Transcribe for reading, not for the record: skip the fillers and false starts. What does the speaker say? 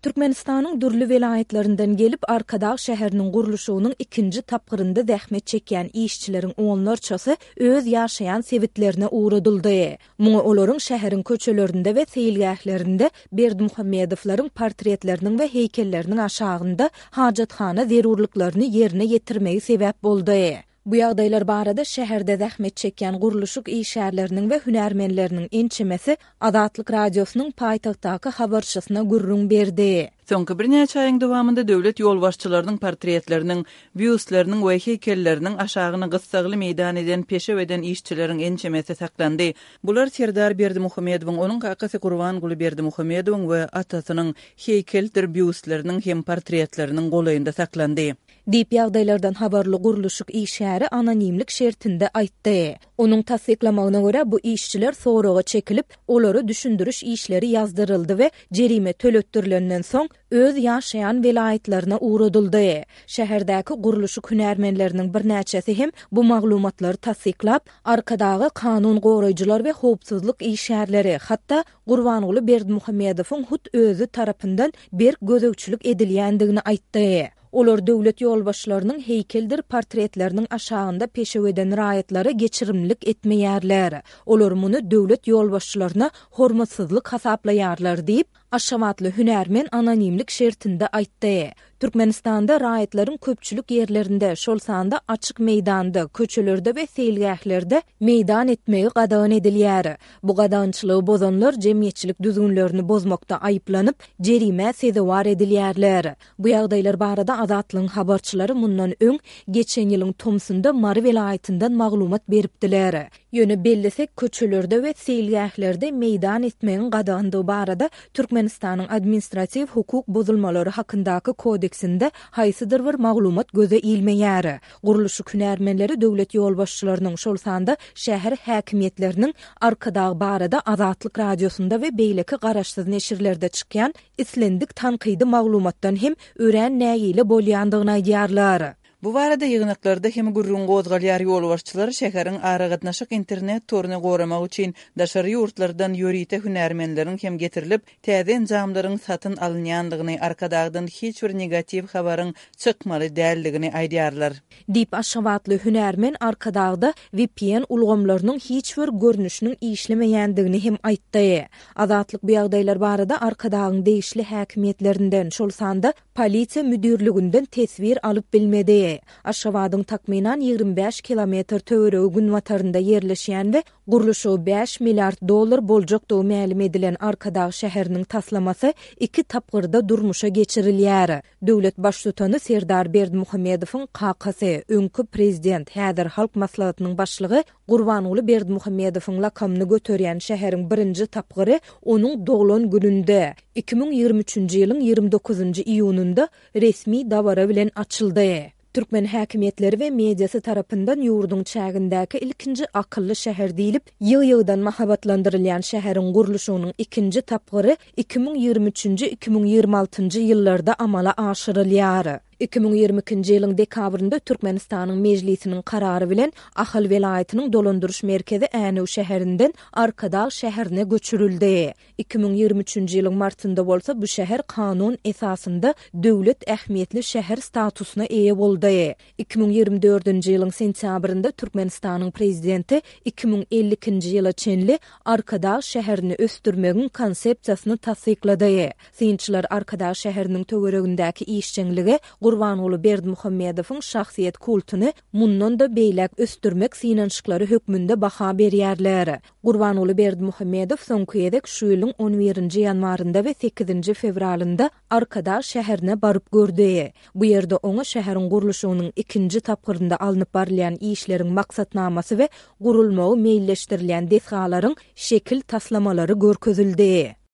Türkmenistanyň dürli welaýatlerinden gelip Arkadağ şäheriniň gurulşynyň ikinji tapgyrynda zähmet çekýän işçileriň oňlarçasy öz ýaşaýan sebitlerine uğradyldy. Muňa olaryň şäheriň köçelerinde we seýilgählerinde Berdimuhammedowlaryň portretleriniň we heýkelleriniň aşagynda hajathana zerurlyklaryny ýerine ýetirmegi sebäp boldy. Bu ýagdaýlar barada şäherde zähmet çekýän gurulşyk işgärleriniň we hünärmenleriniň ençemesi Azatlyk radiosynyň paýtagtdaky habarçysyna gürrüň berdi. Soňky bir näçe aýyň dowamında döwlet ýolbaşçylarynyň portretleriniň, büýüsleriniň we heýkelleriniň aşagyny gyssagly meýdan eden peşe eden işçileriň ençemesi saklandy. Bular Serdar Berdimuhammedowyň, onuň kakasy Gurbanguly Berdimuhammedowyň we atasynyň heýkeldir büýüsleriniň hem portretleriniň golaýynda saklandy. Diýip ýagdaýlardan habarly gurulşyk işgäri anonimlik şertinde aýtdy. Onuň tasdiklamagyna görä bu işçiler soraga çekilip, olary düşündiriş işleri ýazdyryldy we jerime töletdirilenden soň öz ýaşaýan welaýatlaryna uğradyldy. Şäherdäki gurulşyk hünärmenleriniň bir näçesi hem bu maglumatlary tasdiklap, arkadagy kanun goraýjylar we howpsuzlyk işgärleri, hatda Gurbanguly Berdimuhammedowyň hut özü tarapyndan bir gözegçilik edilýändigini aýtdy. Olar döwlet ýolbaşçylarynyň heýkeldir portretleriniň aşagynda peşe eden raýatlary geçirimlik etmeýärler. Olar muny döwlet ýolbaşçylaryna hormatsyzlyk hasaplaýarlar diýip Aşgabatly hünärmen anonimlik şertinde aýtdy. Türkmenistanda raýatlaryň köpçülik ýerlerinde, şol sanda açyk meýdanda, köçelerde we seýilgählerde meýdan etmegi gadagyn edilýär. Bu gadançylygy bozanlar jemgyýetçilik düzgünlerini bozmakda aýyplanyp, jerime sezewar edilýärler. Bu ýagdaýlar barada Azatlyň habarçylary mundan öň geçen ýylyň tomsunda Mary welaýatyndan maglumat beripdiler. Ýöne bellisek köçelerde we seýilgählerde meýdan etmegiň gadagyndygy barada Türkmenistanyň administrativ hukuk bozulmalary hakyndaky kodeksinde haýsydyr bir maglumat göze ilmeýär. Gurulşyk hünärmenleri döwlet ýolbaşçylarynyň şol sanda şäher häkimiýetleriniň Arkadağ barada Azatlyk radiosunda we beýleki garaşsyz neşirlerde çykýan islendik tanqydy maglumatdan hem ören näýile bolýandygyny aýdýarlar. Bu barada ýygnaklarda hem gurrun gozgalýar ýolbaşçylary şäheriň aragatnaşyk internet toruny goramak üçin daşary ýurtlardan ýörite hünärmenleriň hem getirilip täze enjamlaryň satyn alynýandygyny, Arkadagdan hiç bir negativ habaryň çykmaly däldigini aýdýarlar. Diýip Aşgabatly hünärmen Arkadagda VPN ulgamlarynyň hiç bir görnüşiniň işlemeýändigini hem aýtdy. Azatlyk bu ýagdaýlar barada Arkadagyň değişli häkimiýetlerinden, şol sanda polisiýa müdürlüginden tesbir alyp bilmedi. Aşgabatyň takminan 25 kilometr töweregi günwatarynda ýerleşýän we gurulşy $5 milliard boljak diýip ma'lum edilen Arkadağ şäheriniň taslamasy 2 tapgyrda durmuşa geçirilýär. Döwlet başlutany Serdar Berdimuhammedowyň kakasy, öňkü prezident, häzir halk maslahatynyň başlygy Gurbanguly Berdimuhammedowyň lakamyny göterýän şäheriň birinji tapgyry onuň doglan gününde 2023-nji ýylyň 29-njy iýununda resmi dawara bilen açyldy. Türkmen häkimiýetleri we mediasy tarapyndan ýurdun çägindäki ilkinji akylly şäher diýilip, ýyg-ýygdan mahabatlandyrylýan şäheriň gurulşynyň ikinji tapgyry 2023-nji 2026-njy ýyllarda amala aşyrylýar. 2022-nji ýylyň dekabrynda Türkmenistanyň mejlisiniň karary bilen Ahal welaýatynyň dolandyryş merkezi Änew şäherinden Arkadağ şäherine göçürildi. 2023-nji ýylyň martynda bolsa bu şäher kanun esasynda döwlet ähmiýetli şäher statusyna eýe boldy. 2024-nji ýylyň sentýabrynda Türkmenistanyň prezidenti 2052-nji ýyla çenli Arkadağ şäherini östürmegiň konsepsiýasyny tasdiklady. Synçylar Arkadağ şäheriniň töweregindäki işçiligi Gurbanguly Berdimuhammedowyň şahsiýet kultuny mundan da beýlek östürmek synançyklary hökmünde baha berýärler. Gurbanguly Berdimuhammedow soňky ýerek şu ýylyň 11-nji ýanwarynda we 8-nji fevralynda Arkadağ şäherine baryp gördi. Bu ýerde oňa şäheriň gurulşynyň ikinji tapgyrynda alınıp barylan işleriň maksatnamasy we gurulmagy meýilleşdirilen dethalaryň şekil taslamalary görkezildi.